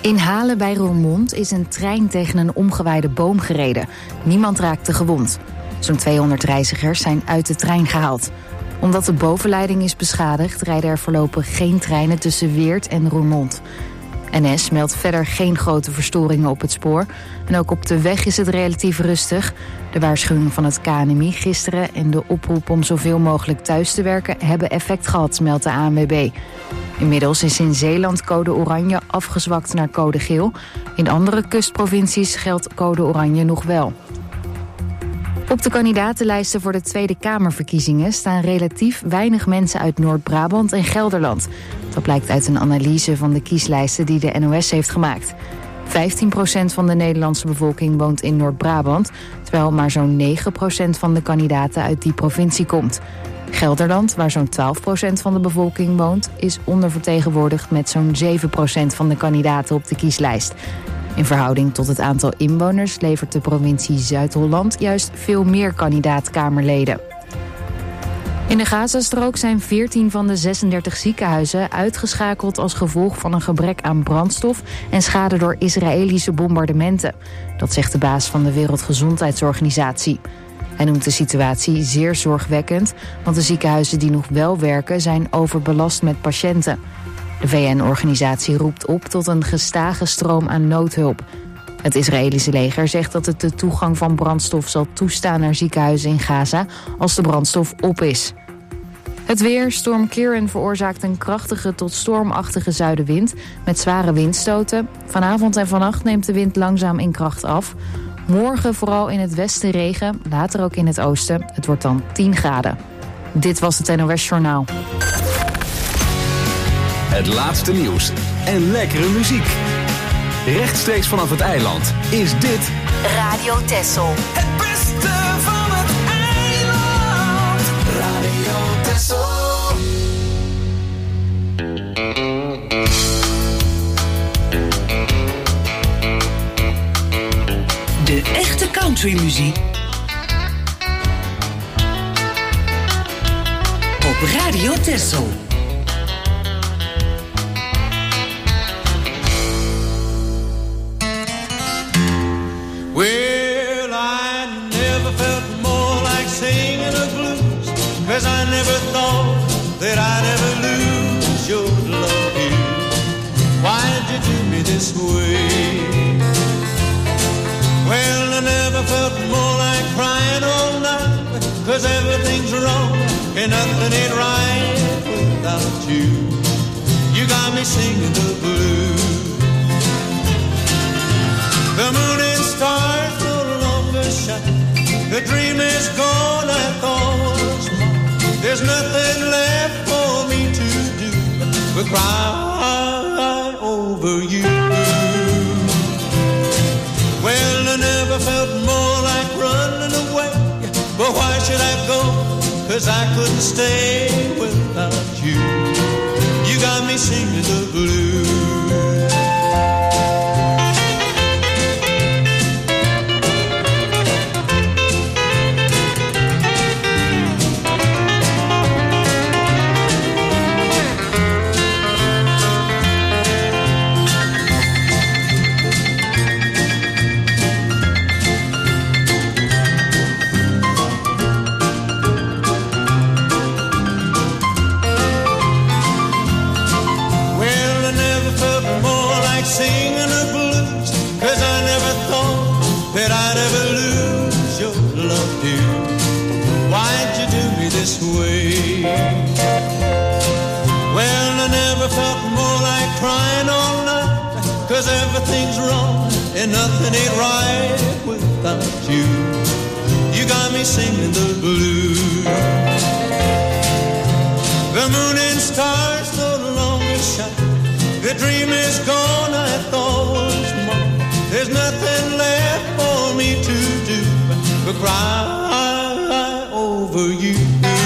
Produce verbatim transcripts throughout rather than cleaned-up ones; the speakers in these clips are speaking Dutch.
In Halen bij Roermond is een trein tegen een omgewaaide boom gereden. Niemand raakte gewond. Zo'n tweehonderd reizigers zijn uit de trein gehaald. Omdat de bovenleiding is beschadigd, rijden er voorlopig geen treinen tussen Weert en Roermond. N S meldt verder geen grote verstoringen op het spoor. En ook op de weg is het relatief rustig. De waarschuwing van het K N M I gisteren en de oproep om zoveel mogelijk thuis te werken hebben effect gehad, meldt de A N W B. Inmiddels is in Zeeland code oranje afgezwakt naar code geel. In andere kustprovincies geldt code oranje nog wel. Op de kandidatenlijsten voor de Tweede Kamerverkiezingen staan relatief weinig mensen uit Noord-Brabant en Gelderland. Dat blijkt uit een analyse van de kieslijsten die de N O S heeft gemaakt. vijftien procent van de Nederlandse bevolking woont in Noord-Brabant, terwijl maar zo'n negen procent van de kandidaten uit die provincie komt. Gelderland, waar zo'n twaalf procent van de bevolking woont, is ondervertegenwoordigd met zo'n zeven procent van de kandidaten op de kieslijst. In verhouding tot het aantal inwoners levert de provincie Zuid-Holland juist veel meer kandidaat-kamerleden. In de Gazastrook zijn veertien van de zesendertig ziekenhuizen uitgeschakeld als gevolg van een gebrek aan brandstof en schade door Israëlische bombardementen. Dat zegt de baas van de Wereldgezondheidsorganisatie. Hij noemt de situatie zeer zorgwekkend, want de ziekenhuizen die nog wel werken zijn overbelast met patiënten. De V N-organisatie roept op tot een gestage stroom aan noodhulp. Het Israëlische leger zegt dat het de toegang van brandstof zal toestaan naar ziekenhuizen in Gaza als de brandstof op is. Het weer, storm Kieran veroorzaakt een krachtige tot stormachtige zuidenwind met zware windstoten. Vanavond en vannacht neemt de wind langzaam in kracht af. Morgen vooral in het westen regen, later ook in het oosten. Het wordt dan tien graden. Dit was het N O S Journaal. Het laatste nieuws en lekkere muziek. Rechtstreeks vanaf het eiland is dit Radio Texel. Het beste van het eiland. Radio Texel. De echte countrymuziek op Radio Texel. Well, I never felt more like singing the blues, 'cause I never thought that I'd ever lose your love here. Why'd you do me this way? Well, I never felt more like crying all night, 'cause everything's wrong and nothing ain't right without you. You got me singing the blues. The moon and stars no longer shine. The dream is gone, I thought it was mine. There's nothing left for me to do but cry over you. Well, I never felt more like running away, but why should I go? 'Cause I couldn't stay without you. You got me singing the blues. Singing the blues, 'cause I never thought that I'd ever lose your love, dear. Why'd you do me this way? Well, I never felt more like crying all night, 'cause everything's wrong and nothing ain't right without you. You got me singing the blues. The moon and stars no longer shine. The dream is gone, I thought was mine. There's nothing left for me to do but cry over you.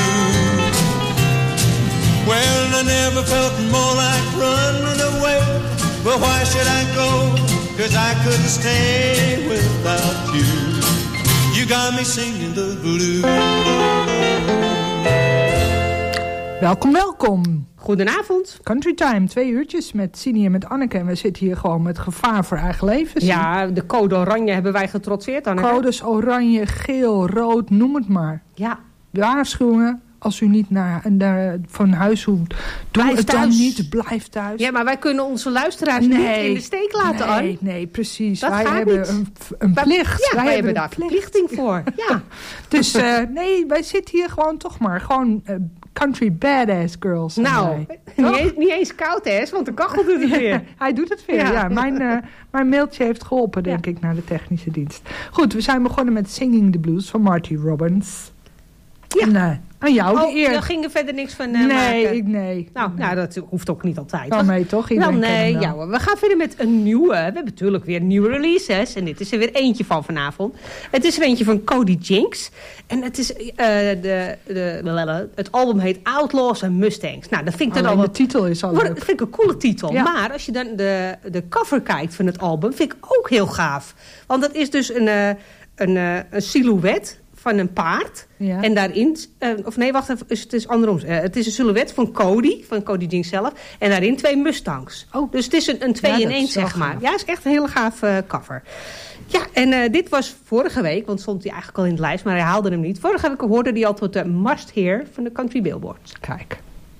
Well, I never felt more like running away, but why should I go? 'Cause I couldn't stay without you. You got me singing the blues. Welkom, welkom. Goedenavond. Country Time, twee uurtjes met Sini en met Anneke. En we zitten hier gewoon met gevaar voor eigen leven. Ja, de code oranje hebben wij getrotseerd, Anneke. Codes oranje, geel, rood, noem het maar. Ja. Waarschuwingen. Als u niet naar, naar van huis hoeft, doe blijf het thuis. dan niet. Blijf thuis. Ja, maar wij kunnen onze luisteraars nee, niet in de steek laten, Nee, Anne. nee, precies. Dat wij gaat hebben niet. een, een plicht. Ja, wij, wij hebben daar een verplichting voor. Ja. Dus uh, nee, wij zitten hier gewoon toch maar. Gewoon uh, country badass girls. Nou, niet eens, niet eens koud, hè? Want de kachel doet het weer. Hij doet het weer, ja. ja. Mijn, uh, mijn mailtje heeft geholpen, denk ja. ik, naar de technische dienst. Goed, we zijn begonnen met Singing the Blues van Marty Robbins. Ja. En, uh, aan jou oh, de eer. Daar ging er verder niks van uh, nee, maken. Ik, nee, nou, nee. nou, dat hoeft ook niet altijd. Wel mee, toch? Iedereen wel, nee, wel. ja, we gaan verder met een nieuwe. We hebben natuurlijk weer nieuwe releases. En dit is er weer eentje van vanavond. Het is er eentje van Cody Jinks. En het is, uh, de, de, het album heet Outlaws and Mustangs. Nou, dat vind ik dan al de wat, titel is al Dat leuk. vind ik een coole titel. Ja. Maar als je dan de, de cover kijkt van het album, vind ik ook heel gaaf. Want dat is dus een, uh, een, uh, een silhouet van een paard. Ja. En daarin, uh, of nee, wacht even, het is andersom. Uh, het is een silhouet van Cody, van Cody Jinks zelf. En daarin twee Mustangs. Oh. Dus het is een, een twee Ja, in dat één, is wel zeg maar. gaaf. Ja, het is echt een hele gaaf uh, cover. Ja, en uh, dit was vorige week, want stond hij eigenlijk al in de lijst, maar hij haalde hem niet. Vorige week hoorde hij al tot de Must Hear van de Country Billboard. Kijk.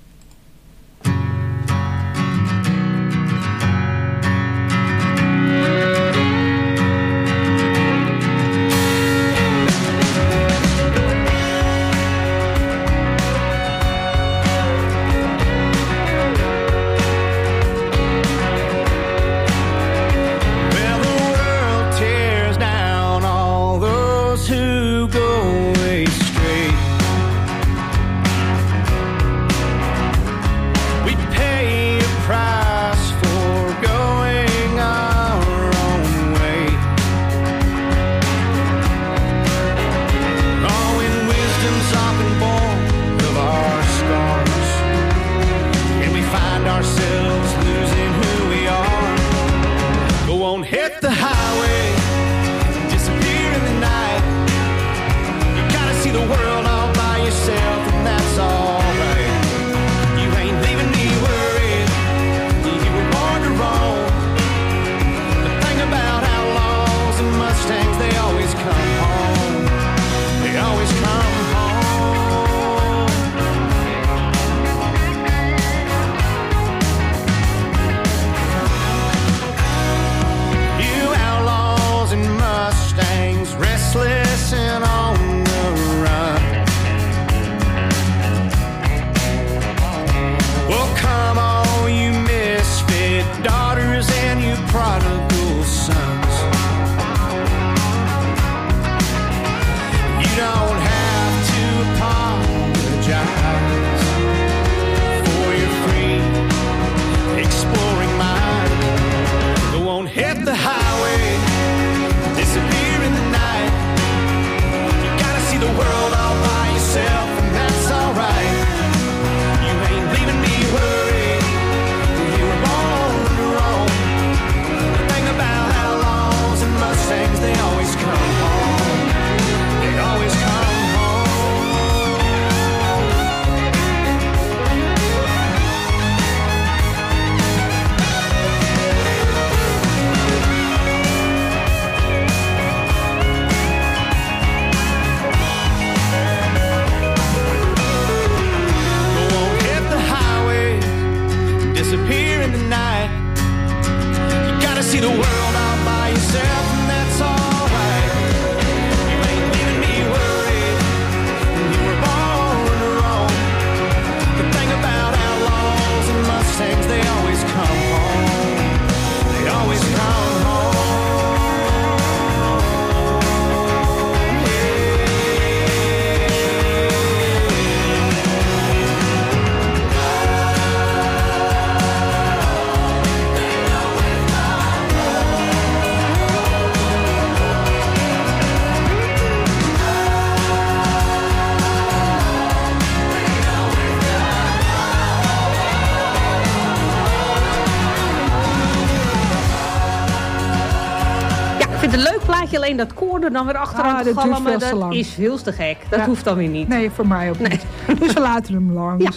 Alleen dat koor er dan weer achteraan ah, te galmen, dat dat lang. is veel te gek. Dat ja. hoeft dan weer niet. Nee, voor mij ook nee. niet. Dus we laten hem langzaam. Ja.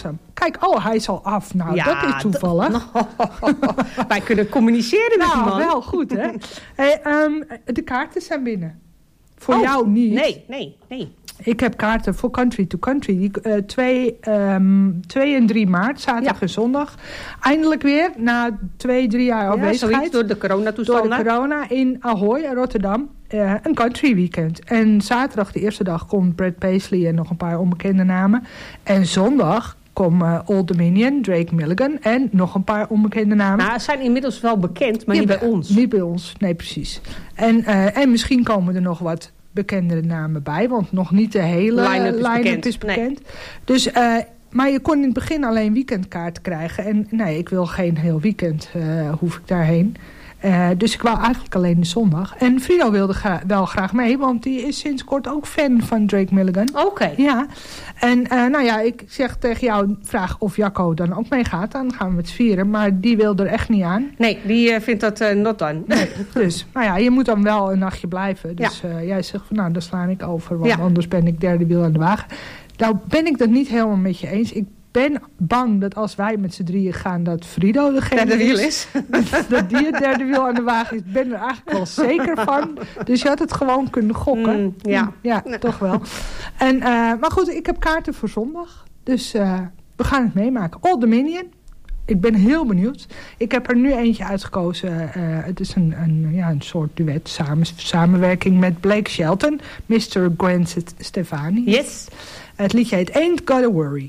kijk, oh, hij is al af. Nou, Ja, dat is toevallig. d- Wij kunnen communiceren met die Nou, man. wel goed, hè? Hey, um, de kaarten zijn binnen. Voor Oh, jou niet. Nee, nee, nee. Ik heb kaarten voor Country to Country. Die, uh, twee, um, twee en drie maart, zaterdag Ja. en zondag. Eindelijk weer, na twee, drie jaar Ja, afwezigheid. zoiets door de coronatoestanden. Door de corona in Ahoy, in Rotterdam. Uh, een country weekend. En zaterdag, de eerste dag, komt Brad Paisley en nog een paar onbekende namen. En zondag komen uh, Old Dominion, Drake Milligan en nog een paar onbekende namen. Nou, ze zijn inmiddels wel bekend, maar niet Ja, bij ons. Niet bij ons, nee precies. En, uh, en misschien komen er nog wat bekendere namen bij, want nog niet de hele Line-up is line-up bekend. is bekend. Dus, uh, maar je kon in het begin alleen weekendkaart krijgen. En nee, ik wil geen heel weekend, uh, hoef ik daarheen. Uh, dus ik wou eigenlijk alleen de zondag. En Frido wilde gra- wel graag mee, want die is sinds kort ook fan van Drake Milligan. Oké. Okay. Ja, en uh, nou ja, ik zeg tegen jou, vraag of Jacco dan ook meegaat. Dan gaan we met z'n vieren, maar die wil er echt niet aan. Nee, die uh, vindt dat uh, not done. Nee, dus, nou ja, je moet dan wel een nachtje blijven. Dus ja. uh, jij zegt van, nou, daar sla ik over, want ja. anders ben ik derde wiel aan de wagen. Nou ben ik dat niet helemaal met je eens. Ik ben bang dat als wij met z'n drieën gaan, dat Frido degene derde wiel is. Dat die het derde wiel aan de wagen is. Ik ben er eigenlijk wel zeker van. Dus je had het gewoon kunnen gokken. Mm, ja. Ja, nee. Toch wel. En, uh, maar goed, ik heb kaarten voor zondag. Dus uh, we gaan het meemaken. Old Dominion. Ik ben heel benieuwd. Ik heb er nu eentje uitgekozen. Uh, het is een, een, ja, een soort duet. Samen, samenwerking met Blake Shelton. mister Gwen Stefani. Yes. Het liedje heet Ain't Gotta Worry.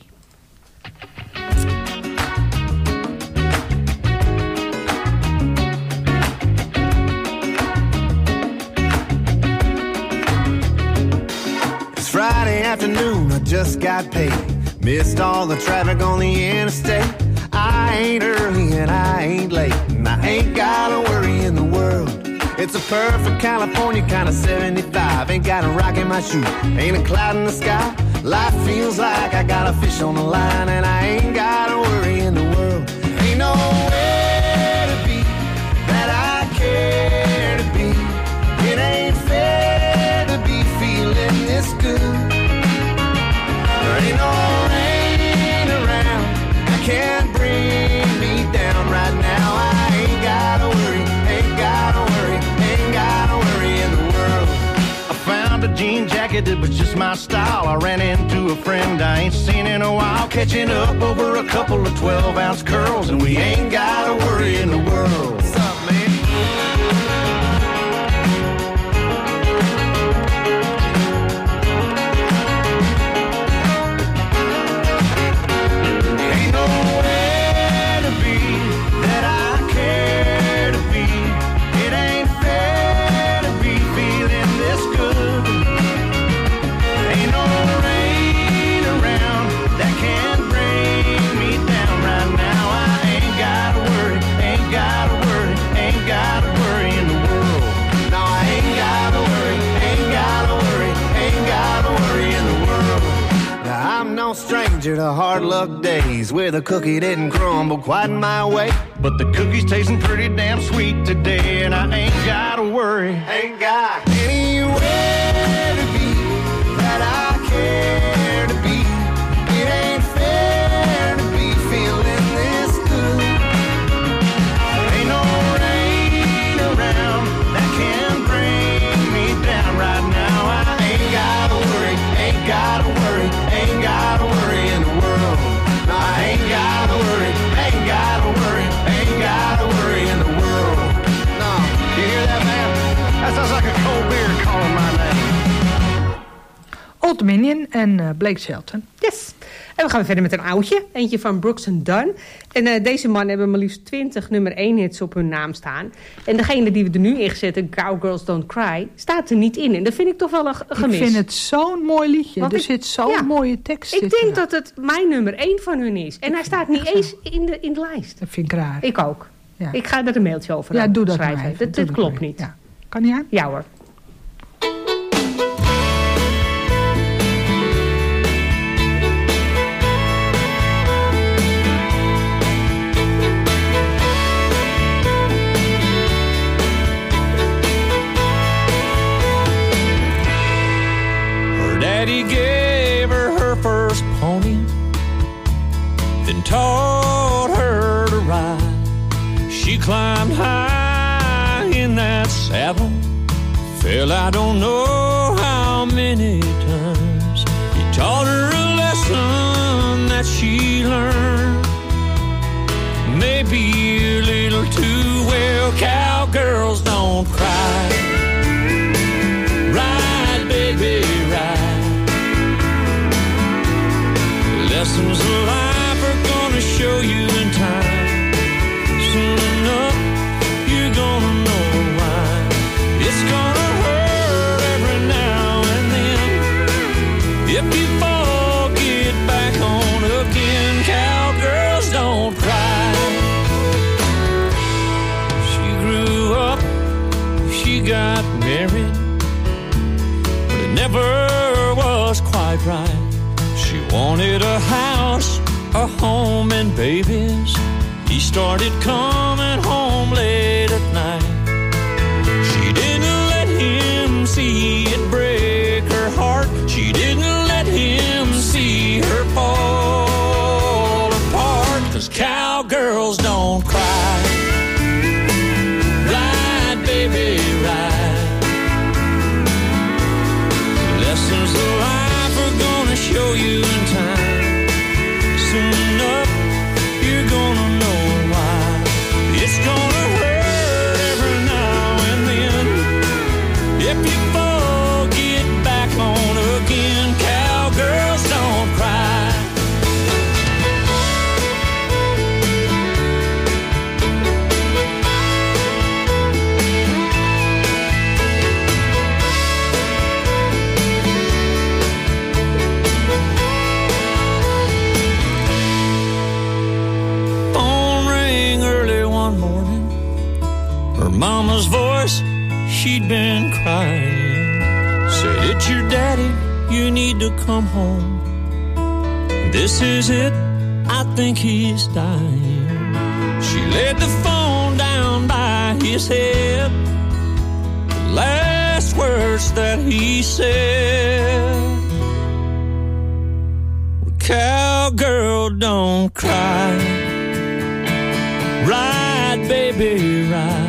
It's Friday afternoon, I just got paid. Missed all the traffic on the interstate. I ain't early and I ain't late, and I ain't got a worry in the world. It's a perfect California kind of seventy-five. Ain't got a rock in my shoe, ain't a cloud in the sky. Life feels like I got a fish on the line, and I ain't got a worry in the world. Ain't nowhere to be that I care to be. It ain't fair to be feeling this good. There ain't no rain around that can't bring me down right now. I ain't got to worry, ain't got to worry, ain't got to worry in the world. I found a jean jacket that was just my style. I ran into a friend I ain't seen in a while, catching up over a couple of twelve ounce curls, and we ain't got to worry in the world. What's up, man? Stranger to hard luck days where the cookie didn't crumble quite my way, but the cookie's tasting pretty damn sweet today, and I ain't gotta worry, ain't got anywhere to be that I care to be. It ain't fair to be feeling this good. Ain't no rain around that can bring me down right now. I ain't gotta worry, ain't gotta worry, ain't gotta worry in the world. No, I ain't gotta worry, ain't gotta worry, ain't gotta worry in the world. No, you hear that, man? That sounds like a cold beer calling my name. Old Dominion en uh, Blake Shelton. Yes. En we gaan verder met een oudje. Eentje van Brooks and Dunn. En uh, deze man hebben maar liefst twintig nummer één hits op hun naam staan. En degene die we er nu in gezetten, Cowgirls Don't Cry, staat er niet in. En dat vind ik toch wel een gemis. Ik vind het zo'n mooi liedje. Want er ik, zit zo'n ja, mooie tekst Ik in. denk dat het mijn nummer één van hun is. En hij staat niet eens in de, in de lijst. Dat vind ik raar. Ik ook. Ja. Ik ga er een mailtje over ja, doe dat schrijven. maar even. Dat, doe dit dat klopt maar. niet. Ja. Kan niet aan? Ja hoor. Daddy gave her her first pony. The cabin. Fell I don't know how many times. He taught her a lesson that she learned. Maybe a little too well. Cowgirls don't cry. Ride, baby, ride. Lessons of life are gonna show you in time. Soon enough, you're gonna know why. It's gonna hurt every now and then. If you fall, get back on again. Cowgirls don't cry. She grew up, she got married, but it never was quite right. She wanted a house, a home, and babies. He started coming home late at night. She didn't let him see it break her heart. She didn't let him see her fall apart. 'Cause cowgirls don't cry. Ride, baby, ride. Lessons of life are gonna show you in time. Soon enough, you're gonna know why. It's gonna hurt every now and then. If you fall, get back on again. Cowgirls don't cry. Mama's voice, she'd been crying. Said, it's your daddy, you need to come home. This is it, I think he's dying. She laid the phone down by his head. The last words that he said, cowgirl, don't cry. Ride, baby, ride.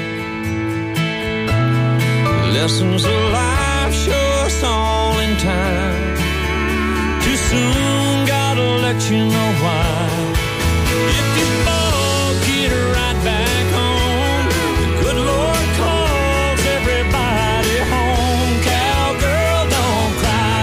Lessons of life show us all in time. Too soon, gotta let you know why. If you fall, get right back home. The good Lord calls everybody home. Cowgirl, don't cry.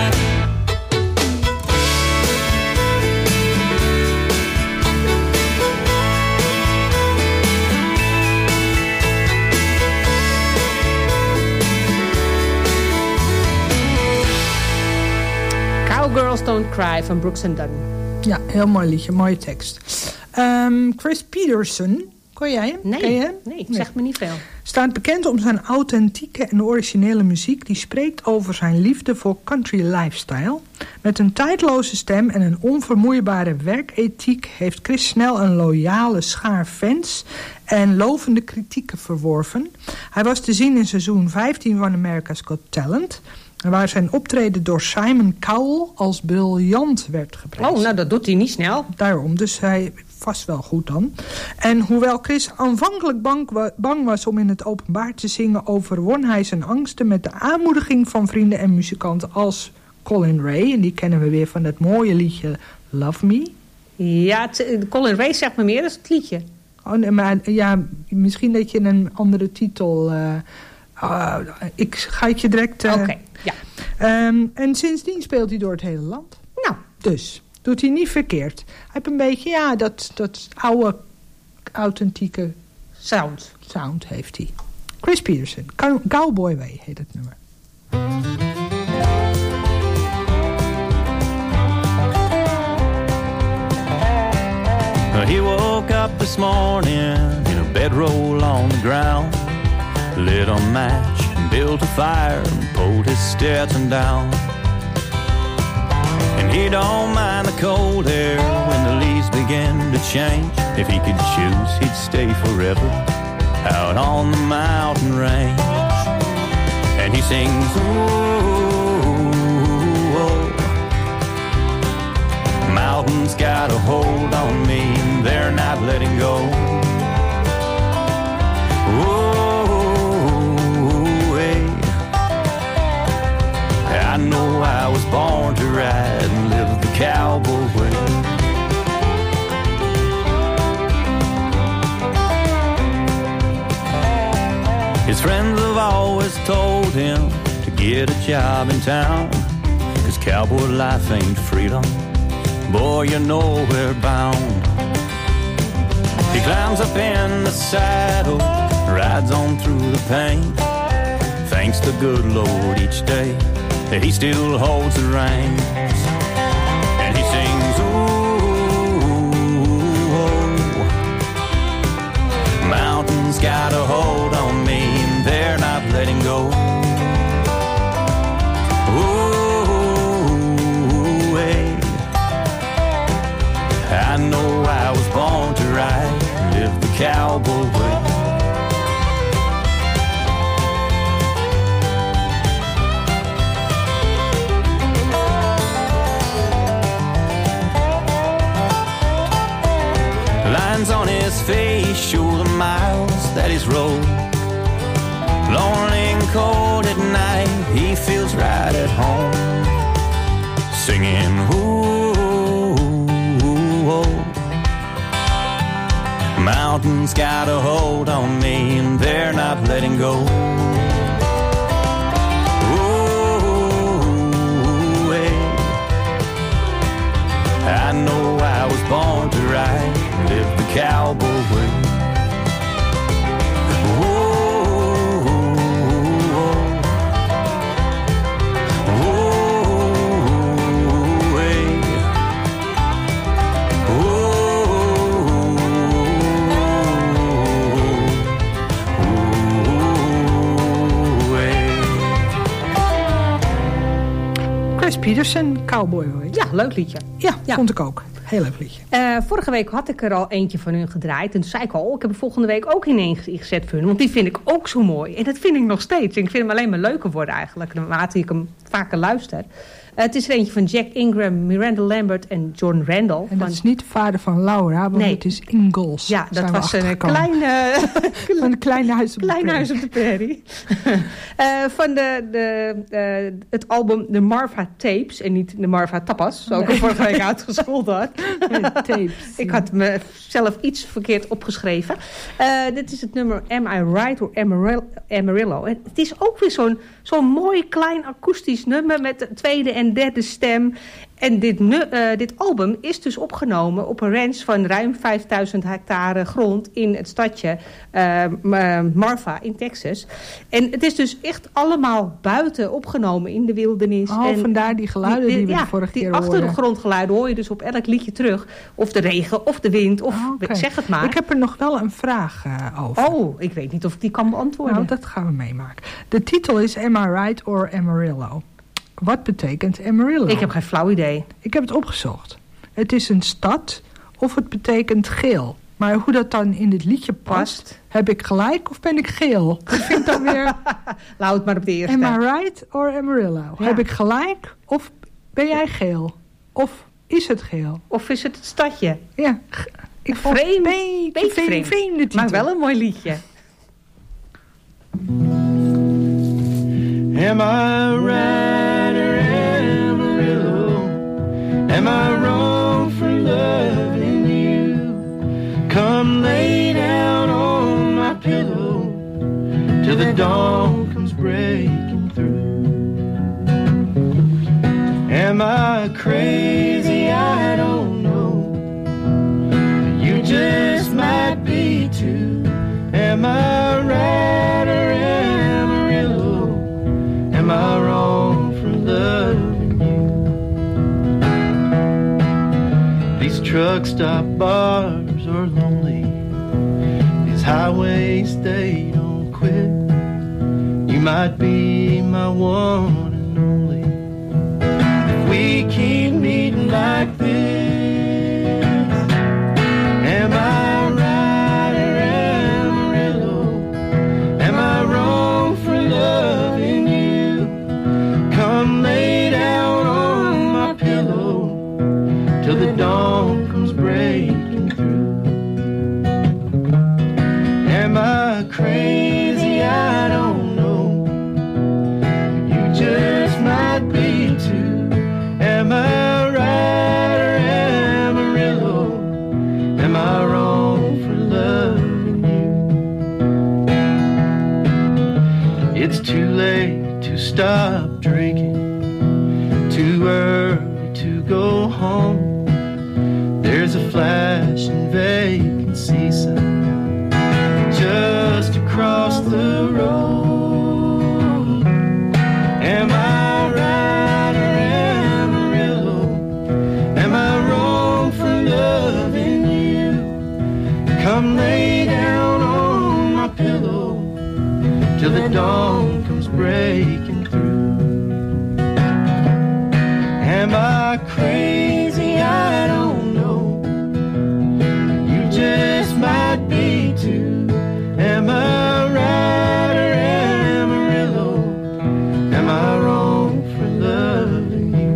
Girls Don't Cry van Brooks and Dunn. Ja, heel mooi liedje, mooie tekst. Um, Chris Peterson, kon jij hem? Nee, Ken je hem? nee, het zegt me niet veel. Staat bekend om zijn authentieke en originele muziek die spreekt over zijn liefde voor country lifestyle. Met een tijdloze stem en een onvermoeibare werkethiek heeft Chris snel een loyale schaar fans en lovende kritieken verworven. Hij was te zien in seizoen vijftien van America's Got Talent, waar zijn optreden door Simon Cowell als briljant werd geprezen. Oh, nou dat doet hij niet snel. Daarom, dus hij vast wel goed dan. En hoewel Chris aanvankelijk bang, bang was om in het openbaar te zingen, overwon hij zijn angsten met de aanmoediging van vrienden en muzikanten als Colin Ray. En die kennen we weer van dat mooie liedje Love Me. Ja, het, Colin Ray zegt me meer dan het liedje. Oh, nee, maar ja, misschien dat je een andere titel... Uh, uh, ik ga het je direct... Uh, Oké, okay, ja. Um, en sindsdien speelt hij door het hele land. Nou. Dus, doet hij niet verkeerd. Hij heeft een beetje, ja, dat, dat oude, authentieke... Sound. Sound heeft hij. Chris Peterson, Cowboy Way heet het nummer. He woke up this morning in a bedroll on the ground, lit a match and built a fire and pulled his Stetson down. And he don't mind the cold air when the leaves begin to change. If he could choose, he'd stay forever out on the mountain range. And he sings, oh, oh. Mountains got a hold on me, and they're not letting go. Oh, His friends have always told him to get a job in town, 'cause cowboy life ain't freedom, boy, you're nowhere bound. He climbs up in the saddle, rides on through the pain, thanks the good Lord each day that he still holds the reins. And he sings, ooh, oh, mountains got a hold on me and they're not letting go. Ooh, hey, I know I was born to ride, live the cowboy way. Lines on his face show the miles that he's rode. Lonely and cold at night, he feels right at home, singing, ooh, oh. Mountains got a hold on me and they're not letting go. Ooh, hey. I know I was born to ride, live the cowboy way. Ooh, ooh, hey. Chris Peterson, Cowboy. Ja, leuk liedje. Ja, Ja. vond ik ook. Heel leuk liedje. Uh, vorige week had ik er al eentje van hun gedraaid. En toen zei ik al, ik heb er volgende week ook in één gezet voor hun. Want die vind ik ook zo mooi. En dat vind ik nog steeds. En ik vind hem alleen maar leuker worden eigenlijk. Naarmate ik hem vaker luister. Uh, het is er eentje van Jack Ingram, Miranda Lambert en John Randall. En dat van... is niet de vader van Laura, want Nee. het is Ingalls. Ja, dat Zijn we was een achtergekomen. kleine... Van een klein huis op de Klein prairie. huis op de prairie. uh, van de, de, uh, het album The Marva Tapes. En niet de Marva Tapas. Zoals ik hem vorige week uitgescholden had. Tapes. Ik had mezelf iets verkeerd opgeschreven. Uh, dit is het nummer Am I Right or Amarillo. Amarillo. En het is ook weer zo'n zo'n mooi klein akoestisch nummer met de tweede en derde stem. En dit, nu, uh, dit album is dus opgenomen op een ranch van ruim vijfduizend hectare grond in het stadje uh, Marfa in Texas. En het is dus echt allemaal buiten opgenomen in de wildernis. Oh, en vandaar die geluiden die, die we ja, de vorige die keer hoorden. achtergrondgeluiden hoor je dus op elk liedje terug. Of de regen, of de wind, of Oh, okay. zeg het maar. Ik heb er nog wel een vraag uh, over. Oh, ik weet niet of ik die kan beantwoorden. Nou, dat gaan we meemaken. De titel is Am I Right or Amarillo? Wat betekent Amarillo? Ik heb geen flauw idee. Ik heb het opgezocht. Het is een stad of het betekent geel. Maar hoe dat dan in dit liedje past, Past. heb ik gelijk of ben ik geel? Dat vind ik dan weer... Laat het maar op de eerste. Am I right or Amarillo? Ja. Heb ik gelijk of ben jij geel? Of is het geel? Of is het het stadje? Ja, g- ik vond het Vreemd. een beetje Beetje vreemd, vreemd. vreemde titel. Maar wel een mooi liedje. Am I right or Amarillo? Am I wrong for loving you? Come lay down on my pillow till the dawn comes breaking through. Am I crazy? I don't know. You just might be too. Am I right or Amarillo? Am I wrong for loving you? These truck stop bars are lonely. These highways, they don't quit. You might be my one and only. If we keep meeting like this, am I right or Amarillo? Am I wrong for loving you? Come lay down on my pillow till the dawn comes breaking through. Am I crazy? I don't know. You just might be too. Am I right or it's too late to stop drinking, too early to go home. There's a flashing vacancy sign just across the road. Am I right or Amarillo? Am I wrong for loving you? Come lay down on my pillow till the dawn comes breaking through. Am I crazy? I don't know. You just might be too. Am I right or Amarillo? Am I wrong for loving you?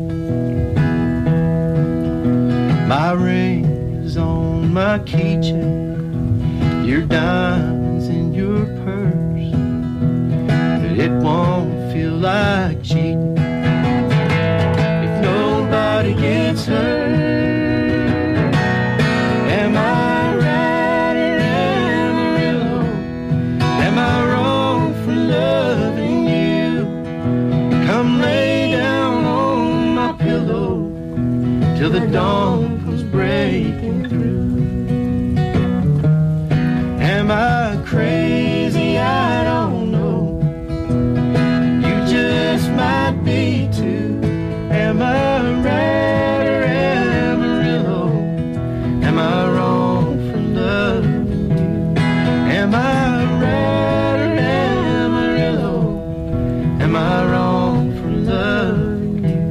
My ring is on my keychain, your diamonds in your purse, but it won't feel like cheating if nobody gets hurt. Am I right or Amarillo? Am I wrong for loving you? Come lay down on my pillow till the dawn comes breaking through. Am I crazy? I don't know. You just might be too. Am I right or Amarillo? Am I wrong for loving you? Am I right or Amarillo? Am I wrong for loving you?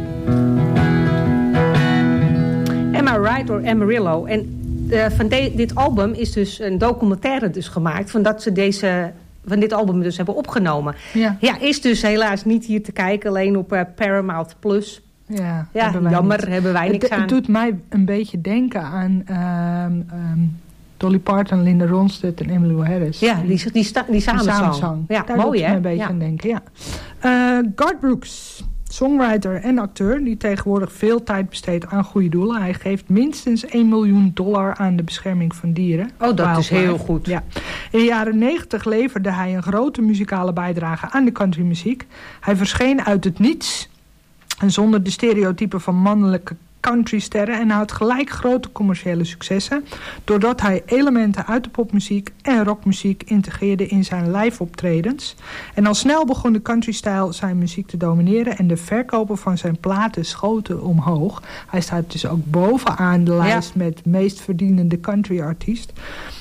Am I Right or Amarillo? En uh, van de, dit album is dus een documentaire dus gemaakt van dat ze deze van dit album dus hebben opgenomen. Ja, ja is dus helaas niet hier te kijken, alleen op uh, Paramount Plus. Ja, ja hebben wij jammer, niet. hebben wij niks het, aan. Het doet mij een beetje denken aan um, um, Dolly Parton, Linda Ronstadt en Emmylou Harris. Ja, die, die, sta, die samenzang. Die samenzang. Ja, daar mooi doet hè? me een beetje ja. aan denken, ja. Uh, Garth Brooks, songwriter en acteur, die tegenwoordig veel tijd besteedt aan goede doelen. Hij geeft minstens één miljoen dollar aan de bescherming van dieren. Oh, dat Wildlife. Is heel goed. Ja. In de jaren negentig leverde hij een grote muzikale bijdrage aan de countrymuziek. Hij verscheen uit het niets en zonder de stereotypen van mannelijke countrysterren en had gelijk grote commerciële successen doordat hij elementen uit de popmuziek en rockmuziek integreerde in zijn live optredens. En al snel begon de countrystijl zijn muziek te domineren en de verkopen van zijn platen schoten omhoog. Hij staat dus ook bovenaan de lijst ja. met meest verdienende countryartiest.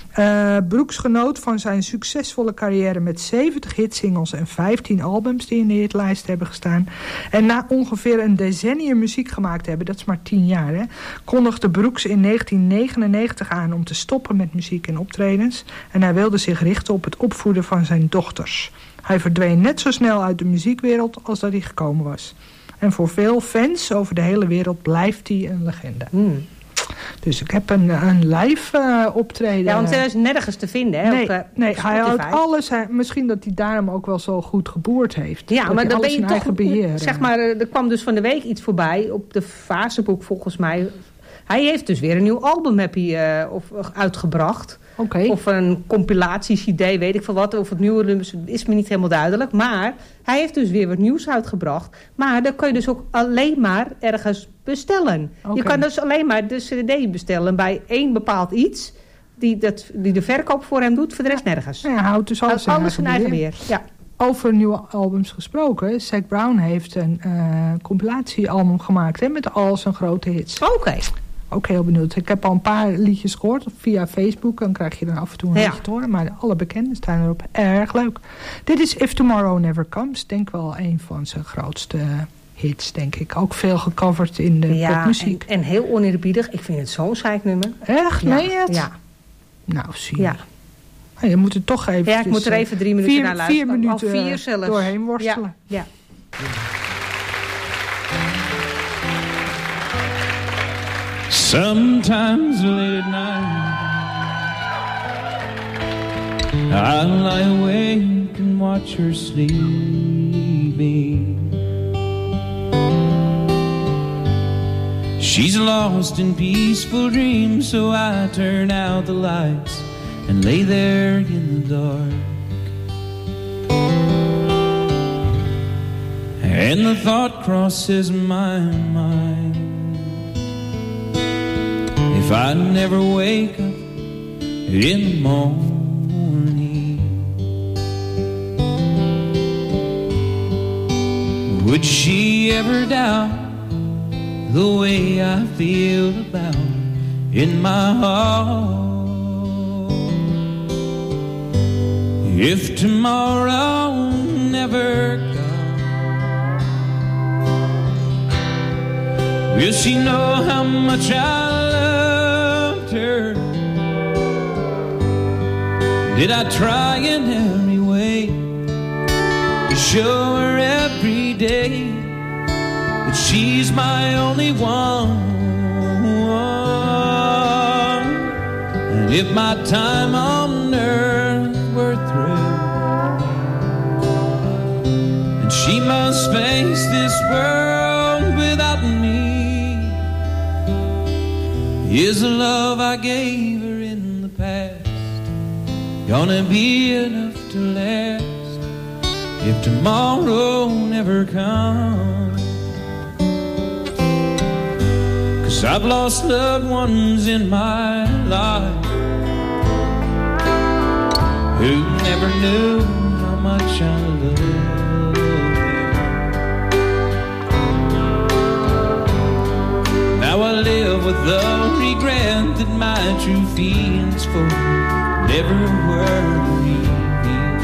Uh, Brooks genoot van zijn succesvolle carrière met zeventig hitsingles en vijftien albums die in de hitlijst hebben gestaan. En na ongeveer een decennium muziek gemaakt te hebben, dat is maar tien jaar, hè, kondigde Brooks in negentien negenennegentig aan om te stoppen met muziek en optredens. En hij wilde zich richten op het opvoeden van zijn dochters. Hij verdween net zo snel uit de muziekwereld als dat hij gekomen was. En voor veel fans over de hele wereld blijft hij een legende. Mm. Dus ik heb een, een live uh, optreden. Ja, want hij is nergens te vinden. Hè, nee, op, uh, nee op hij houdt alles. Hij, misschien dat hij daarom ook wel zo goed geboerd heeft. Ja, dat maar dan ben je toch... beheer, zeg maar, er kwam dus van de week iets voorbij op de Facebook volgens mij. Hij heeft dus weer een nieuw album heb hij, uh, of, uitgebracht. Okay. Of een compilaties idee, weet ik veel wat. Of het nieuwe nummers is me niet helemaal duidelijk. Maar hij heeft dus weer wat nieuws uitgebracht. Maar dat kun je dus ook alleen maar ergens bestellen. Okay. Je kan dus alleen maar de cd bestellen bij één bepaald iets. Die, dat, die de verkoop voor hem doet, voor de rest nergens. Ja, hij houdt dus alles, alles zijn eigen weer. Ja. Over nieuwe albums gesproken. Zac Brown heeft een uh, compilatiealbum gemaakt hè, met al zijn grote hits. Oké. Okay. Ook heel benieuwd. Ik heb al een paar liedjes gehoord via Facebook. Dan krijg je er af en toe een ja. liedje te horen. Maar alle bekenden staan erop. Erg leuk. Dit is If Tomorrow Never Comes. Denk wel een van zijn grootste hits, denk ik. Ook veel gecoverd in de ja, popmuziek. En, en heel oneerbiedig. Ik vind het zo'n zeiknummer. Echt? Ja. Nee het? Ja. Nou, zie je. Ja. Oh, je moet er toch even... Ja, ik moet er even drie minuten vier, naar luisteren. Vier minuten Al vier zelfs. doorheen worstelen. Ja. ja. Sometimes late at night I lie awake and watch her sleeping. She's lost in peaceful dreams, so I turn out the lights and lay there in the dark. and the thought crosses my mind, if I never wake up in the morning, would she ever doubt the way I feel about her in my heart? If tomorrow never comes, will she know how much I loved her? Did I try in every way to show her every day that she's my only one? And if my time on earth were through, and she must face this world without me, is the love I gave her in the past gonna be enough to last if tomorrow never comes? 'Cause I've lost loved ones in my life who never knew how much I loved them. Now I live with the regret that my true feelings for her never were revealed.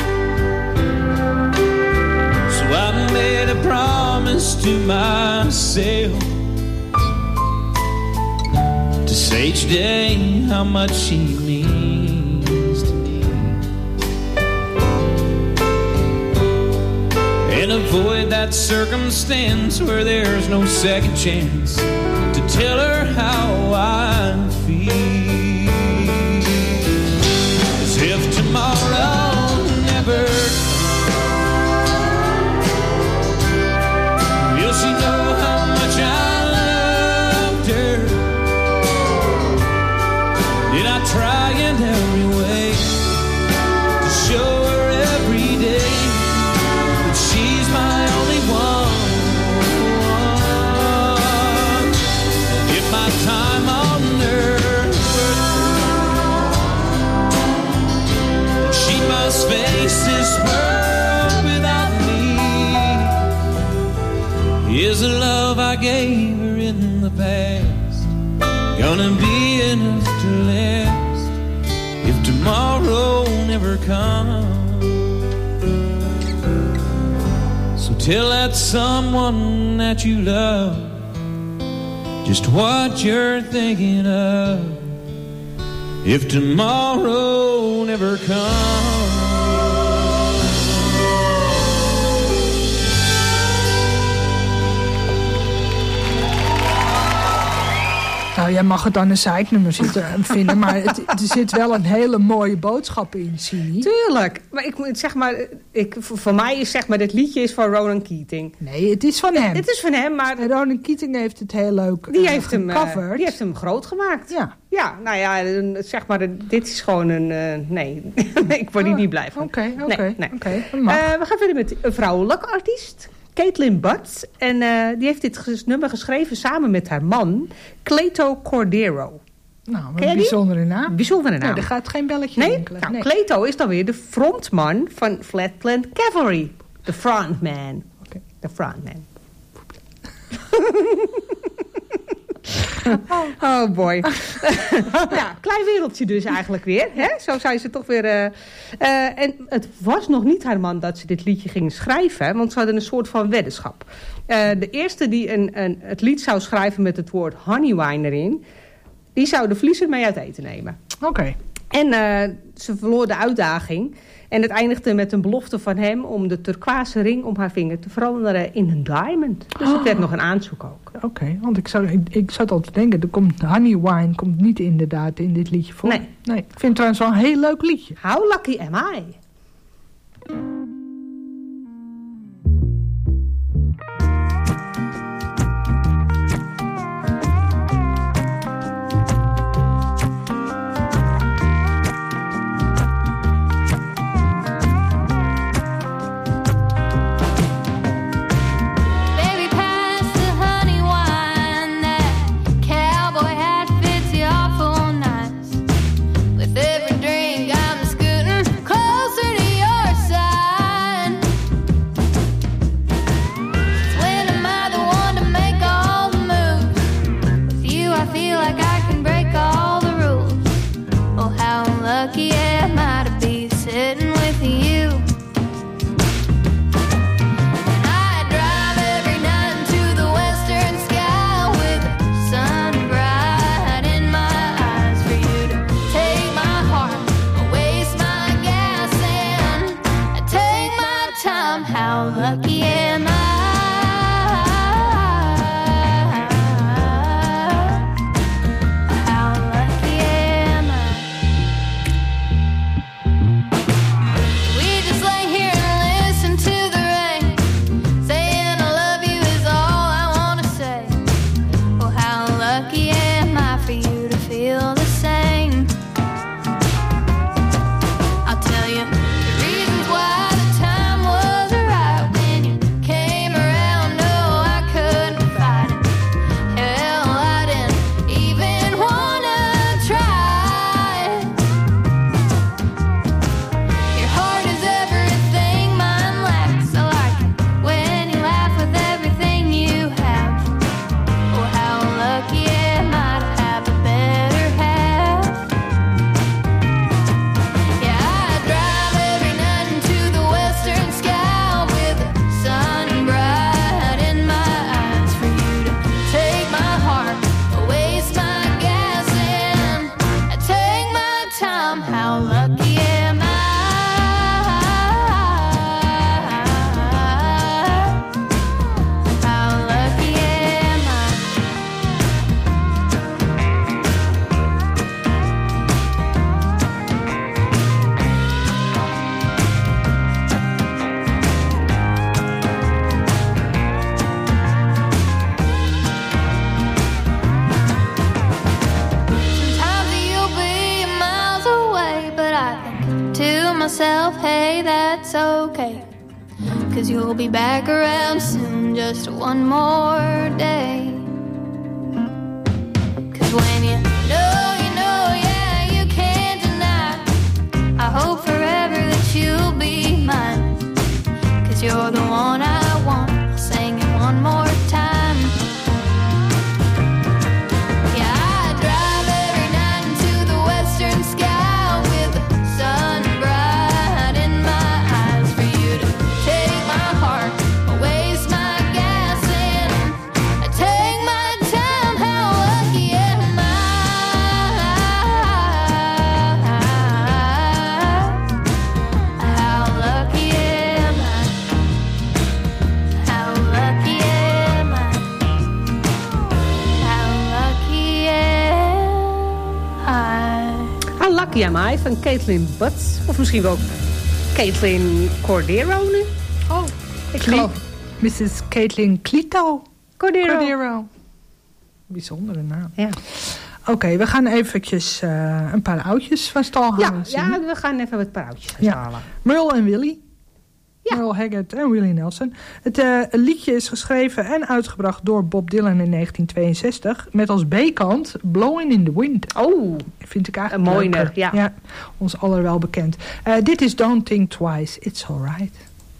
So I made a promise to myself to say each day how much she means to me, and avoid that circumstance where there's no second chance to tell her how I feel. As if tomorrow never comes, will she know how much I loved her? Did I try in every way to show her every day that she's my only one? And if my time on earth were through, she must face this world without me, is the love I gave her in the past gonna be enough to last if tomorrow never comes? So tell that someone that you love just what you're thinking of if tomorrow never comes. Nou, jij mag het dan een zeiknummer zitten vinden, maar het, er zit wel een hele mooie boodschap in, Sini. Tuurlijk. Maar ik moet zeg maar, ik, voor mij is zeg maar, dit liedje is van Ronan Keating. Nee, het is van hem. Het is van hem, maar... En Ronan Keating heeft het heel leuk die uh, heeft hem, gecoverd. uh, Die heeft hem groot gemaakt. Ja. Ja, nou ja, zeg maar, dit is gewoon een... Uh, nee, ik word hier niet blij van. Oké, nee, oké, nee. oké. Uh, we gaan verder met een vrouwelijke artiest. Caitlin Butt. En uh, die heeft dit ges- nummer geschreven samen met haar man, Cleto Cordero. Nou, wat een bijzondere naam. Bijzondere naam. Nee, er gaat geen belletje nee? rinkelen. Nou, nee, Cleto is dan weer de frontman van Flatland Cavalry. De frontman. Okay. De frontman. Oh boy. Ja, klein wereldje dus eigenlijk weer. Hè? Zo zei ze toch weer... Uh, uh, en het was nog niet haar man dat ze dit liedje ging schrijven. Want ze hadden een soort van weddenschap. Uh, de eerste die een, een, het lied zou schrijven met het woord honeywine erin... die zou de verliezer mee uit eten nemen. Oké. Okay. En uh, ze verloor de uitdaging. En het eindigde met een belofte van hem om de turquoise ring om haar vinger te veranderen in een diamond. Dus het werd nog een aanzoek ook. Oké, okay, want ik, zou, ik, ik zat al te denken, er komt honey wine komt niet inderdaad in dit liedje voor. Nee. nee. Ik vind het trouwens wel een heel leuk liedje. How lucky am I? time. How lucky am I? How lucky am I? We just lay here and listen to the rain, saying I love you is all I want to say. Well, how lucky am I for you to feel the same? I'll tell you the reasons why the time was right when you came around. No, I couldn't fight it. Hell, I didn't even wanna try it. Your heart is everything mine lacks. I like it when you laugh with everything you have. Oh, how lucky am I to have a better half? Yeah, I drive every night into the western sky with the sun bright in my eyes for you to take my heart, waste my gas, and take my time. How lucky am I? How lucky am I? Sometimes you'll be miles away, but I think to myself, hey, that's okay. Cause you'll be back around soon, just one more day. Cause when you know, you know, yeah, you can't deny. I hope forever that you'll be mine. Cause you're the one I want. I'll sing it one more time. Yeah, I drive every night into the western sky with the sun bright in my eyes for you to take my heart, waste my gas, and take my time. How lucky am I? How lucky am I? How lucky am I? How lucky am I? How Lucky Am I van Caitlin Butts. Of misschien wel Caitlin Cordero nu. Oh, Ik Cli- geloof. missus Caitlin Clito Cordero. Cordero. Bijzondere naam. Ja. Oké, we gaan eventjes eh, een paar oudjes van stal Ja, halen. ja, we gaan even wat paroutjes Ja. halen. Merle en Willie. Ja. Merle Haggard en Willie Nelson. Het eh, liedje is geschreven en uitgebracht door Bob Dylan in negentien tweeënzestig. Met als B-kant Blowing in the Wind. Oh, Vind ik eigenlijk Een mooie, leuker. ja. Ons aller wel bekend. Eh, dit is Don't Think Twice, It's Alright.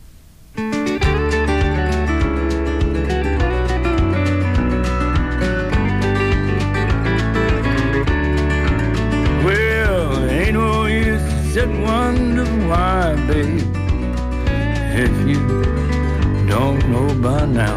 Well, ain't no use to sit and wonder why, babe, if you don't know by now.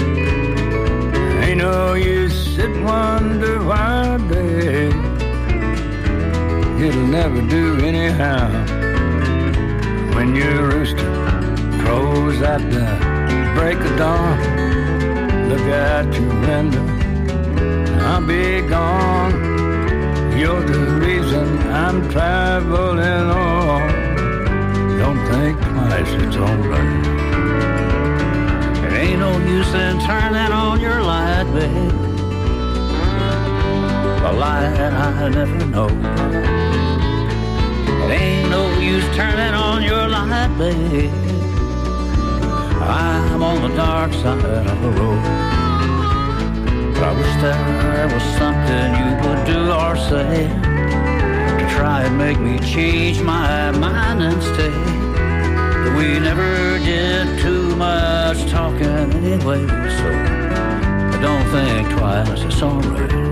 Ain't no use to sit and wonder why, babe, it'll never do anyhow. When your rooster crows at the break of dawn, look out your window, I'll be gone. You're the reason I'm traveling on. Don't think twice, it's alright. It ain't no use in turning on your light, babe, a light I never know. It ain't no use turning on your light, babe, I'm on the dark side of the road. But I wish there was something you would do or say to try and make me change my mind and stay. But we never did too much talking anyway, so don't think twice, it's alright.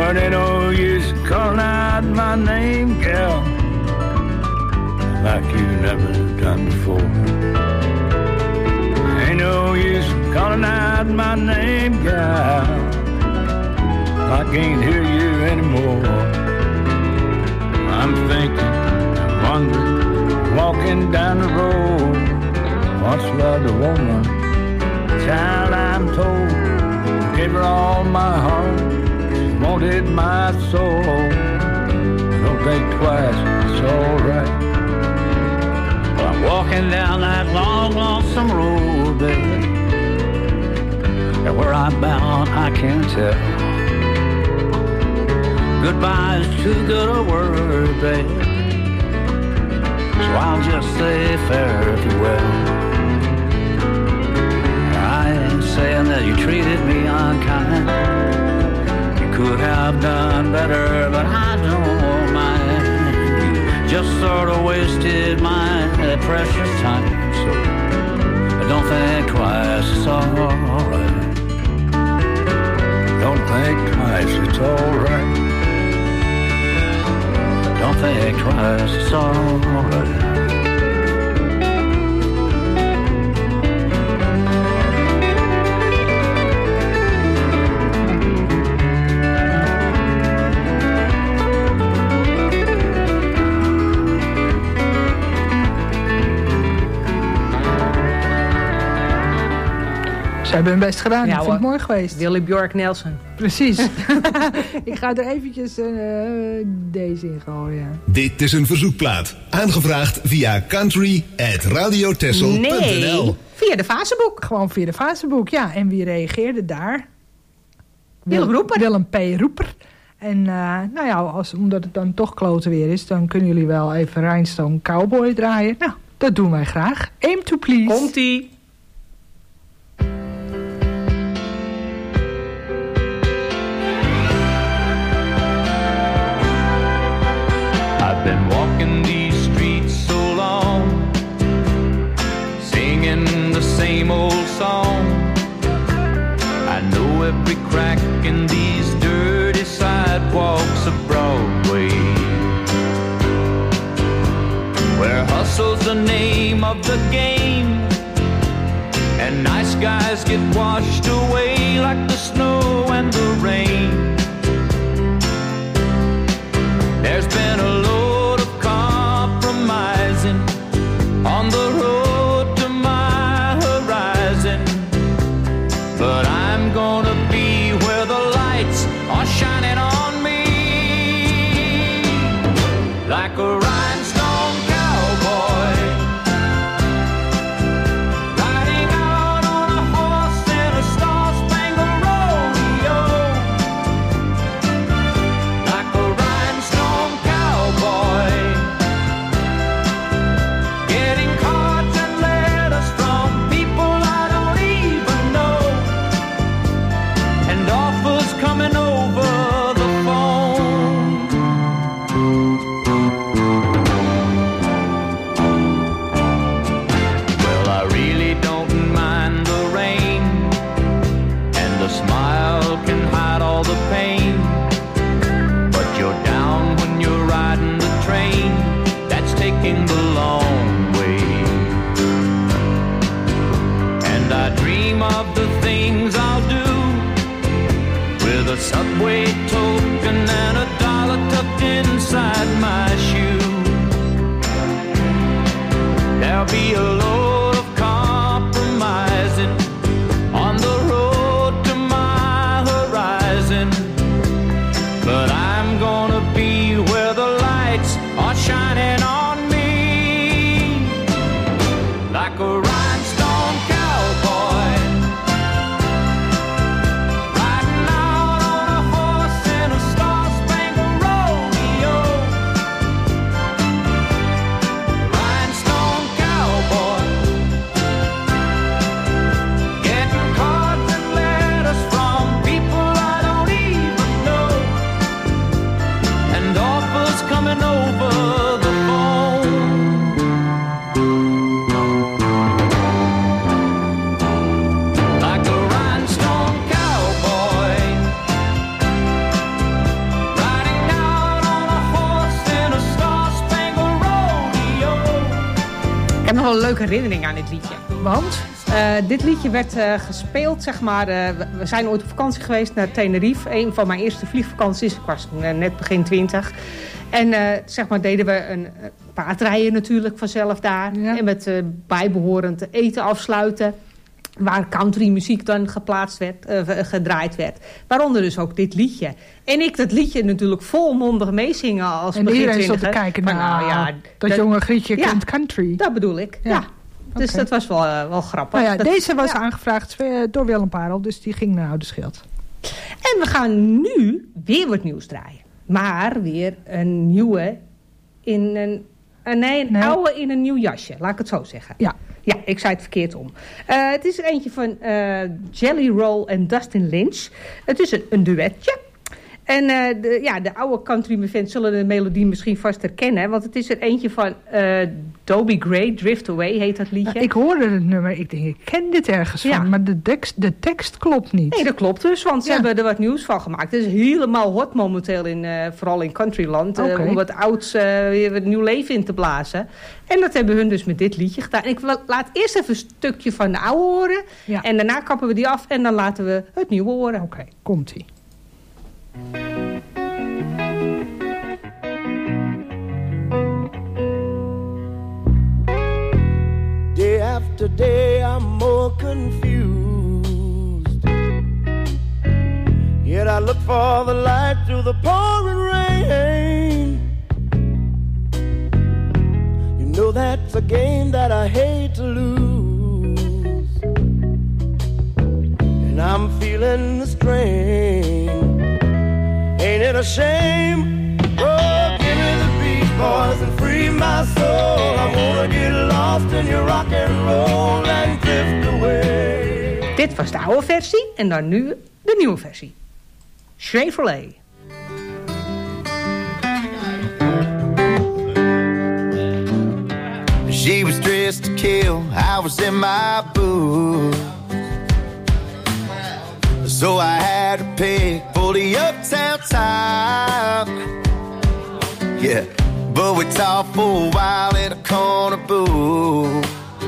But ain't no use calling out my name, gal, like you never done before. Ain't no use calling out my name, gal, I can't hear you anymore. I'm thinking, I'm wondering, walking down the road, once loved a woman, child I'm told, gave her all my heart, she wanted my soul. Don't think twice, it's alright. Well, I'm walking down that long, lonesome road, baby, and where I'm bound I can't tell. Goodbye is too good a word, babe, so I'll just say fare thee well. I ain't saying that you treated me unkind, you could have done better, but I don't mind. You just sort of wasted my precious time, so don't think twice, it's alright. Don't think twice, it's alright. Don't think twice, it's alright. Ze hebben hun best gedaan, Ja, ik vind het hoor. mooi geweest. Willie Bjork Nelson. Precies. Ik ga er eventjes uh, deze in gooien. Dit is een verzoekplaat. Aangevraagd via country at radiotessel punt n l. Nee, via de Facebook. Gewoon via de Facebook, ja. En wie reageerde daar? Willem Roeper. Willem P. Roeper. En uh, nou ja, als, omdat het dan toch klote weer is, dan kunnen jullie wel even Rhinestone Cowboy draaien. Nou, dat doen wij graag. Aim to please. Komt-ie. I've been walking these streets so long, singing the same old song. I know every crack in these dirty sidewalks of Broadway, where hustle's the name of the game, and nice guys get washed away like the snow and the rain. There's been a load of compromising on the road to my horizon, but I'm gonna be where the lights are shining on me, like a rhinestone cowboy, riding out on a horse in a star-spangled rodeo, like a rhinestone cowboy, getting cards and letters from people I don't even know, and offers coming over the phone. Well, I really don't mind the rain, and the smile can hide all the pain, but you're down when you're riding the train that's taking the long way. And I dream of the things I'll do with a subway token and a dollar tucked inside my shoe. There'll be a load of compromising on the road to my horizon, but I'm gonna be where the lights are shining on me, like a rhinestone cowboy, riding out on a horse in a star-spangled rodeo, rhinestone cowboy, wel een leuke herinnering aan dit liedje. Want? Uh, dit liedje werd uh, gespeeld, zeg maar. Uh, we zijn ooit op vakantie geweest naar Tenerife. Een van mijn eerste vliegvakanties. Ik was uh, net begin twintig. En uh, zeg maar deden we een uh, paardrijden natuurlijk vanzelf daar. Ja. En met uh, bijbehorend eten afsluiten. Waar countrymuziek dan geplaatst werd, uh, gedraaid werd. Waaronder dus ook dit liedje. En ik dat liedje natuurlijk volmondig meezingen als en begin iedereen twintiger. zat te kijken naar nou, ja, dat, dat jonge Grietje ja, kent country. Dat bedoel ik, ja. ja. Dus okay. Dat was wel, uh, wel grappig. Nou ja, dat, deze was ja. aangevraagd door Willem Parel, dus die ging naar Oude Schild. En we gaan nu weer wat nieuws draaien. Maar weer een nieuwe in een... Uh, nee, een nee. oude in een nieuw jasje, laat ik het zo zeggen. Ja. Ja, ik zei het verkeerd om. Uh, het is er eentje van uh, Jelly Roll en Dustin Lynch. Het is een, een duetje. En uh, de, ja, de oude country fans zullen de melodie misschien vast herkennen. Want het is er eentje van uh, Dobie Gray, Drift Away heet dat liedje. Nou, ik hoorde het nummer, ik denk, ik ken dit ergens ja. van. Maar de tekst, de tekst klopt niet. Nee, dat klopt dus, want ze ja. hebben er wat nieuws van gemaakt. Het is helemaal hot momenteel, in, uh, vooral in countryland. Okay. Uh, om wat ouds uh, weer een nieuw leven in te blazen. En dat hebben hun dus met dit liedje gedaan. Ik laat eerst even een stukje van de oude horen. Ja. En daarna kappen we die af en dan laten we het nieuwe horen. Oké, okay, komt-ie. Day after day I'm more confused. Yet I look for the light through the pouring rain. You know that's a game that I hate to lose. And I'm feeling the strain. Ain't it a shame? Oh, give me the beat, boys, and free my soul. I wanna get lost in your rock and roll and drift away. Dit was de oude versie en dan nu de nieuwe versie. Chevrolet. She was dressed to kill, I was in my booth. So I had to pick for the uptown top. Yeah, but we talked for a while in a corner booth.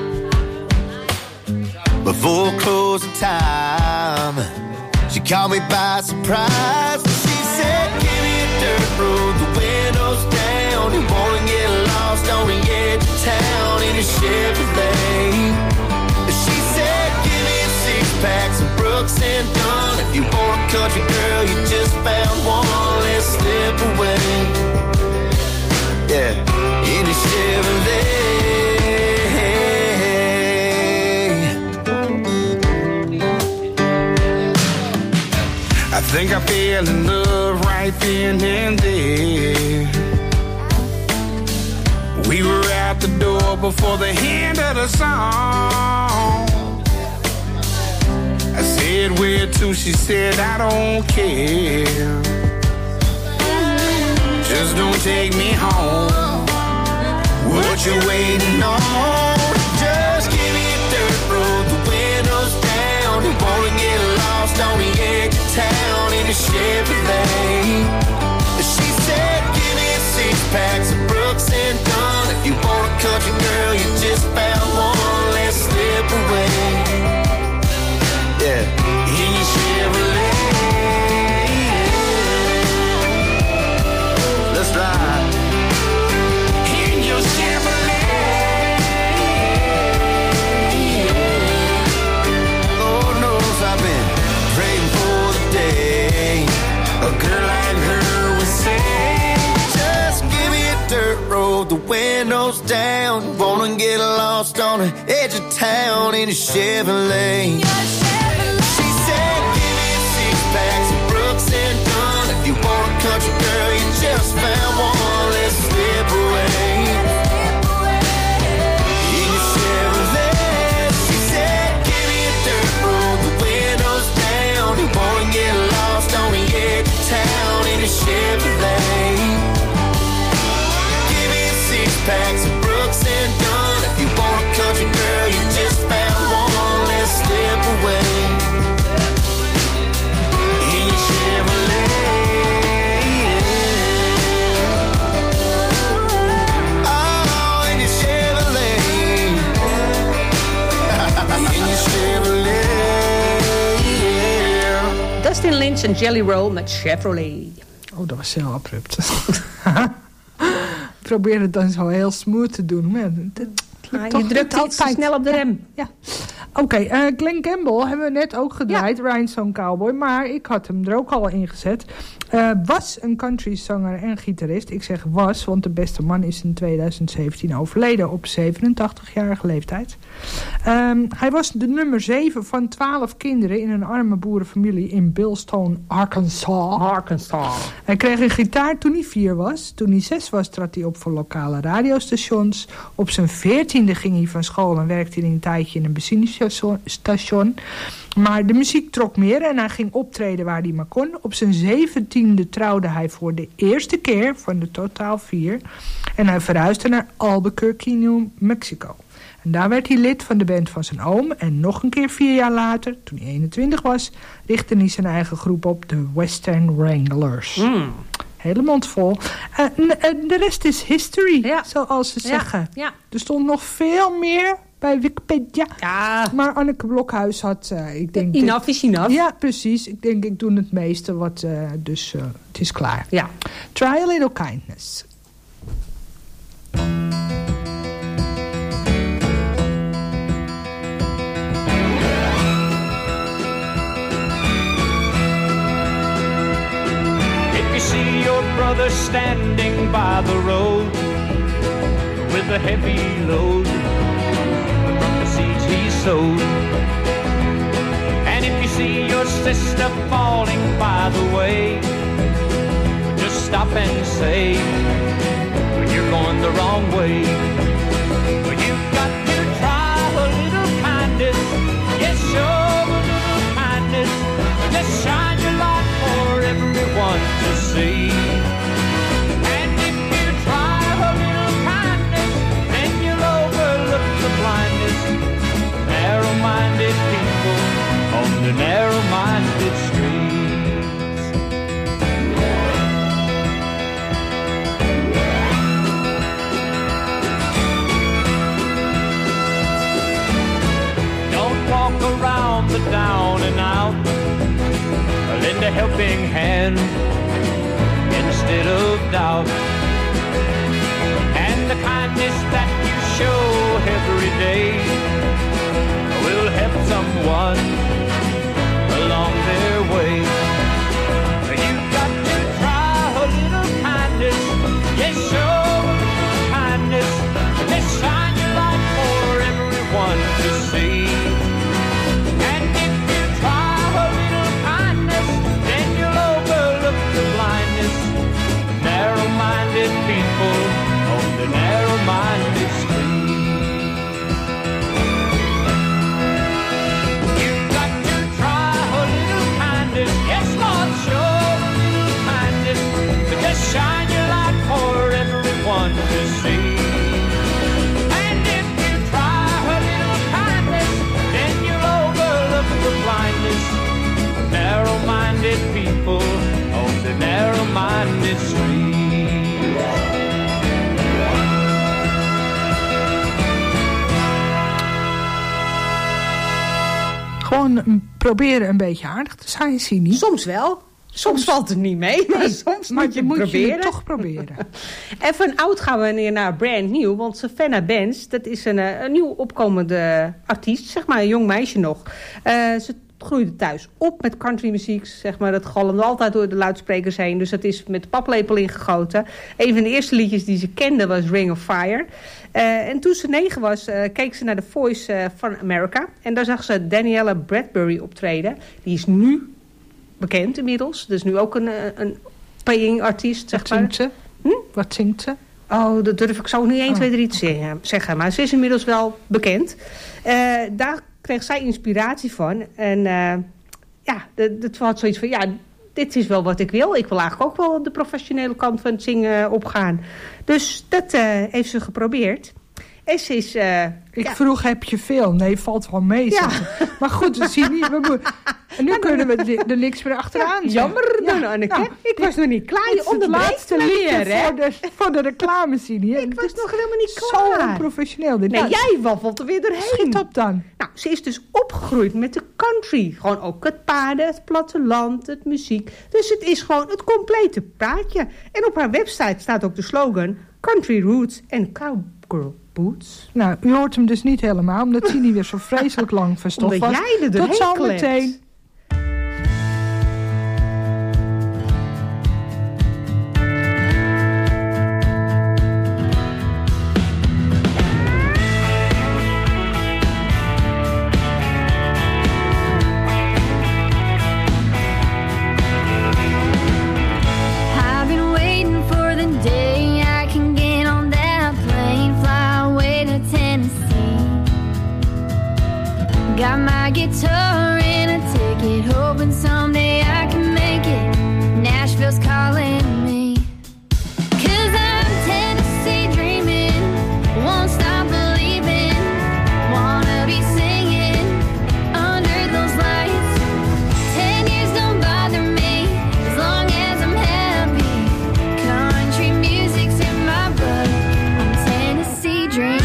Before closing time, she caught me by surprise. She said, give me a dirt road, the windows down. You wanna get lost on the edge of town in a Chevrolet. She said, give me a six-pack, some Brooks and Dunn. If you want a country girl, you just found one. Let's slip away. Yeah, in a Chevrolet. I think I fell in love right then and there. We were out the door before the end of the song. I said where to, she said I don't care. Just don't take me home. What you waiting on? Just give me a dirt road, the windows down. You wanna get lost on the edge of town in a Chevrolet. She said give me a six-pack, some Brooks and Dunn. If you want a country girl, you just found one. Let's slip away. Yeah, in your Chevrolet. Let's ride. In your Chevrolet. Lord knows I've been praying for the day a girl like her would say, just give me a dirt road, the windows down. Wanna get lost on the edge of town in a Chevrolet. If you want a country girl, you just found one. Let's slip away. In your Chevrolet. She said, give me a dirt road, the windows down. You wanna get lost on the edge of town in a Chevrolet. Give me a six-pack, some Brooks and Dunn. If you want a country girl, you just found one. Let's slip away. In your Chevrolet. Peach en Jelly Roll met Chevrolet. Oh, dat was heel abrupt. Ik probeer het dan zo heel smooth te doen. Maar het, Ah, je drukt iets te snel op de rem. Ja. Oké, okay, uh, Glenn Campbell hebben we net ook gedraaid. Ja. Rhinestone Cowboy. Maar ik had hem er ook al in gezet. Uh, was een countryzanger en gitarist. Ik zeg was, want de beste man is in tweeduizend zeventien overleden. Op zevenentachtigjarige leeftijd. Um, hij was de nummer zeven van twaalf kinderen in een arme boerenfamilie in Billstone, Arkansas. Arkansas. Hij kreeg een gitaar toen hij vier was. Toen hij zes was, trad hij op voor lokale radiostations. Op zijn veertiende ging hij van school en werkte hij een tijdje in een benzinestation. Maar de muziek trok meer en hij ging optreden waar hij maar kon. Op zijn zeventiende trouwde hij voor de eerste keer van de totaal vier. En hij verhuisde naar Albuquerque, New Mexico. En daar werd hij lid van de band van zijn oom. En nog een keer vier jaar later, toen hij eenentwintig was, richtte hij zijn eigen groep op, de Western Wranglers. Mm. Hele mond vol. Uh, de rest is history, ja. zoals ze zeggen. Ja. Ja. Er stond nog veel meer bij Wikipedia. Ja. Maar Anneke Blokhuis had... Uh, ik denk enough dit, is enough. Ja, precies. Ik denk, ik doe het meeste. Wat, uh, dus uh, het is klaar. Ja. Try a little kindness. See your brother standing by the road with a heavy load from the seeds he sowed. And if you see your sister falling by the way, just stop and say, well, you're going the wrong way. Well, you've got to try a little kindness. Yes, show a little kindness. Just shine your light for everyone to see. And if you try a little kindness, then you'll overlook the blindness. Narrow-minded people on the narrow-minded streets. Don't walk around the down and out. Lend a helping hand instead of doubt. And the kindness that you show every day will help someone along their way. You've got to try a little kindness. Yes, show a little kindness. Just shine your light for everyone to see. And if you try a little kindness, then you'll overlook the blindness. Narrow-minded people on the narrow-minded street. You've got to try a little kindness. Yes, Lord, show a little kindness. But just shine your light for everyone to see. And if you try a little kindness, then you'll overlook the blindness. Narrow-minded people on the narrow-minded street. Gewoon proberen een beetje aardig te zijn, zie je niet? Soms wel. Soms valt het niet mee, maar nee, soms maar moet je, moet proberen. je het toch proberen. En van oud gaan we naar brand nieuw. Want Savannah Benz, dat is een, een nieuw opkomende artiest. Zeg maar een jong meisje nog. Uh, ze groeide thuis op met countrymuziek. Zeg maar, dat galmde altijd door de luidsprekers heen. Dus dat is met de paplepel ingegoten. Een van de eerste liedjes die ze kende was Ring of Fire. Uh, en toen ze negen was, uh, keek ze naar The Voice uh, van America. En daar zag ze Daniela Bradbury optreden. Die is nu bekend inmiddels. Dus nu ook een, een paying artiest, zeg Wat maar. zingt ze? Hm? Wat zingt ze? Oh, dat durf ik zo niet één, twee, drie te zeggen. Maar ze is inmiddels wel bekend. Uh, daar kreeg zij inspiratie van. En uh, ja, dat had zoiets van... ja, dit is wel wat ik wil. Ik wil eigenlijk ook wel de professionele kant van het zingen opgaan. Dus dat uh, heeft ze geprobeerd. En ze is... Uh, ik ja. vroeg, heb je veel? Nee, valt wel mee. Ja. Maar goed, we zien niet. We mo- en nu kunnen we er niks meer achteraan. Ja, jammer dan, ja. Anneke. Nou, ik was nog niet klaar. Je onderbreekt me weer, hè? Voor de, voor de reclame, zien. Ik was nog helemaal niet klaar. Zo onprofessioneel. Dit. Nee, nou, jij waffelt er weer doorheen. Schiet op dan. Nou, ze is dus opgegroeid met de country. Gewoon ook het paarden, het platteland, het muziek. Dus het is gewoon het complete praatje. En op haar website staat ook de slogan... Country Roots en Cowgirl Boots. Nou, u hoort hem dus niet helemaal, omdat hij niet weer zo vreselijk lang verstopt was. Omdat jij er doorheen Tot zometeen. Got my guitar and a ticket, hoping someday I can make it. Nashville's calling me. 'Cause I'm Tennessee dreaming, won't stop believing. Wanna be singing under those lights. Ten years don't bother me, as long as I'm happy. Country music's in my blood, I'm Tennessee dreaming.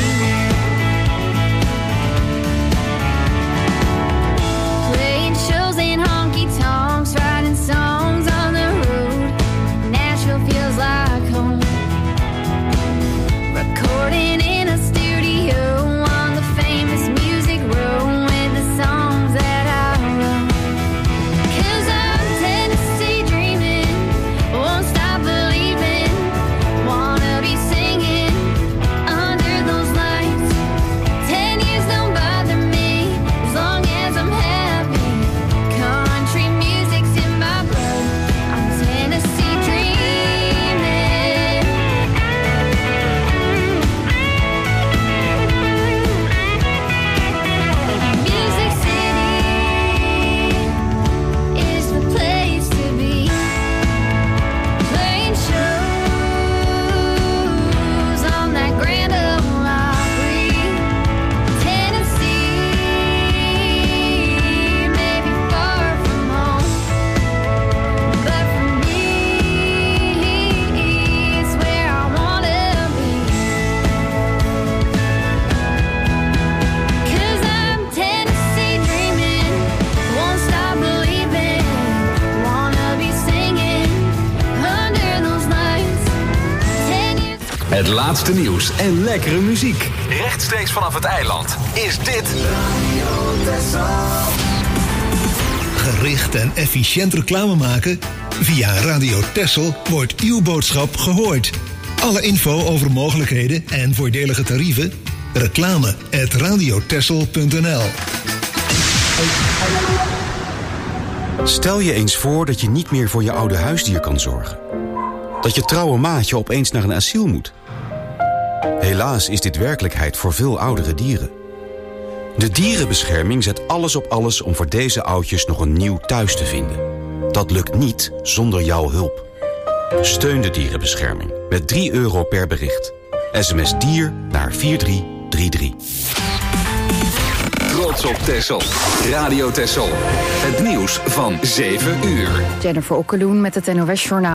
Songs on the road, Nashville feels like home. Recording in a studio on the famous music room with the songs that I wrote. 'Cause I'm Tennessee dreaming, won't stop believing. Wanna be singing under those lights. Ten years don't bother me, as long as I'm happy. Country music's in my blood, I'm Tennessee dreaming. Music City is the place to be. Playing shows on that Grand Ole Opry. Tennessee may be far from home, but for me, it's where I wanna be. 'Cause I'm Tennessee dreaming, won't stop believing. Wanna be singing under those lights. Ten years. Het laatste nieuws en lekkere muziek. Rechtstreeks vanaf het eiland is dit... Gericht en efficiënt reclame maken? Via Radio Texel wordt uw boodschap gehoord. Alle info over mogelijkheden en voordelige tarieven? Reclame at radiotexel punt n l. Stel je eens voor dat je niet meer voor je oude huisdier kan zorgen. Dat je trouwe maatje opeens naar een asiel moet. Helaas is dit werkelijkheid voor veel oudere dieren. De dierenbescherming zet alles op alles om voor deze oudjes nog een nieuw thuis te vinden. Dat lukt niet zonder jouw hulp. Steun de dierenbescherming met drie euro per bericht. S M S dier naar vier drie drie drie. Trots op Texel. Radio Texel. Het nieuws van zeven uur. Jennifer Okkeloen met het N O S Journaal.